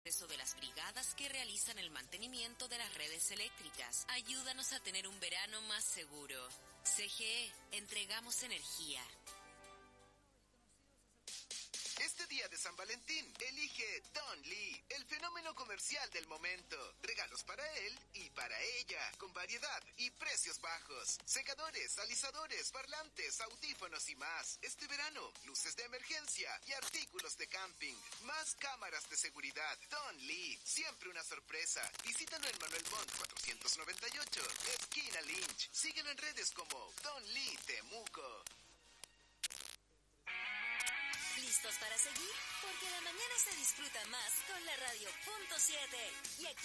de las brigadas que realizan el mantenimiento de las redes eléctricas. Ayúdanos a tener un verano más seguro. CGE, entregamos energía. Este día de San Valentín, elige Don Lee, el fenómeno comercial del momento. Regalos para él y para ella, con variedad y precios bajos. Secadores, alisadores, parlantes, audífonos y más. Este verano, luces de emergencia y artículos de camping. Más cámaras de seguridad. Don Lee, siempre una sorpresa. Visítalo en Manuel Montt 498, esquina Lynch. Síguelo en redes como Don Lee Temuco. ¿Listos para seguir? Porque la mañana se disfruta más con la radio .7. Y aquí